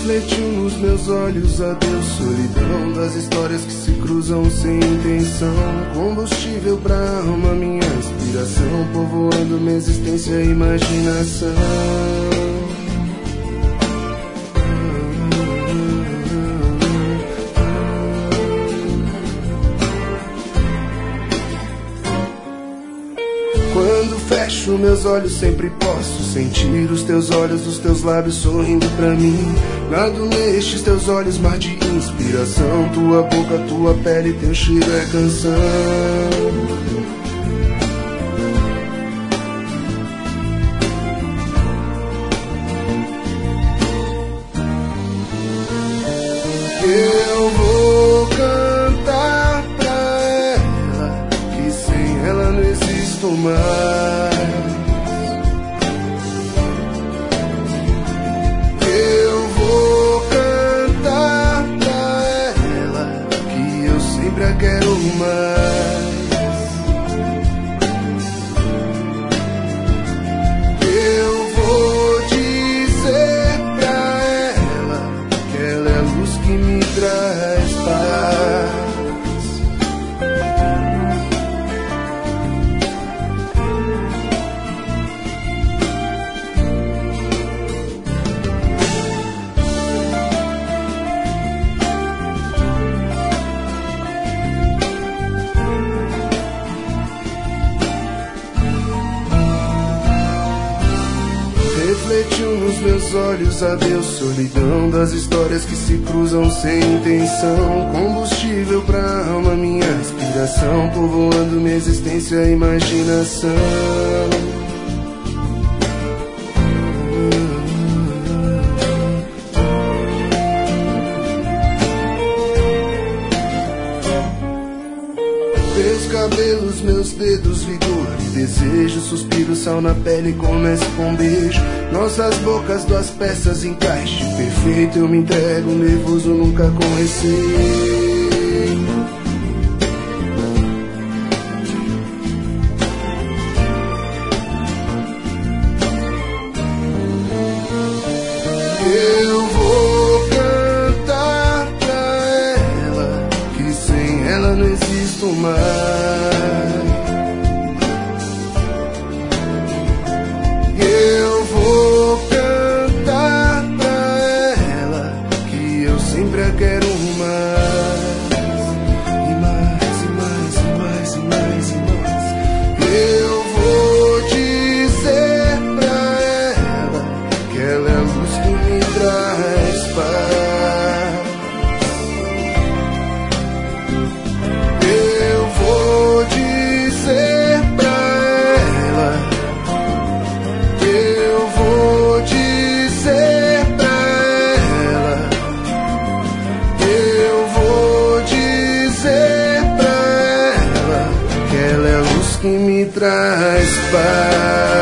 Refletiu nos meus olhos a Deus, solidão das histórias que se cruzam sem intenção. Combustível pra alma, minha inspiração, povoando minha existência e imaginação. Quando fecho meus olhos sempre posso sentir os teus olhos, os teus lábios sorrindo pra mim. Nado nestes teus olhos, mar de inspiração. Tua boca, tua pele, teu cheiro é canção. Eu vou cantar pra ela, que sem ela não existo mais. Eu vou cantar pra ela, que eu sempre a quero mais. Eu vou dizer pra ela que ela é a luz que me traz paz. Refletiu nos meus olhos a Deus, solidão das histórias que se cruzam sem intenção. Combustível pra alma, minha inspiração, povoando minha existência e imaginação. Teus cabelos, meus dedos, vigor e desejo. Suspiro, sal na pele, começo com um beijo. Nossas bocas, duas peças, encaixe perfeito. Eu me entrego, nervoso, nunca com receio. Eu vou cantar pra ela, que sem ela não existo mais. Eu vou cantar pra ela, que eu sempre a quero mais. E mais, e mais, e mais, e mais, e mais. Eu vou dizer pra ela que ela é a luz que me traz paz. Eu vou dizer pra ela, eu vou dizer pra ela, eu vou dizer pra ela que ela é a luz que me traz paz.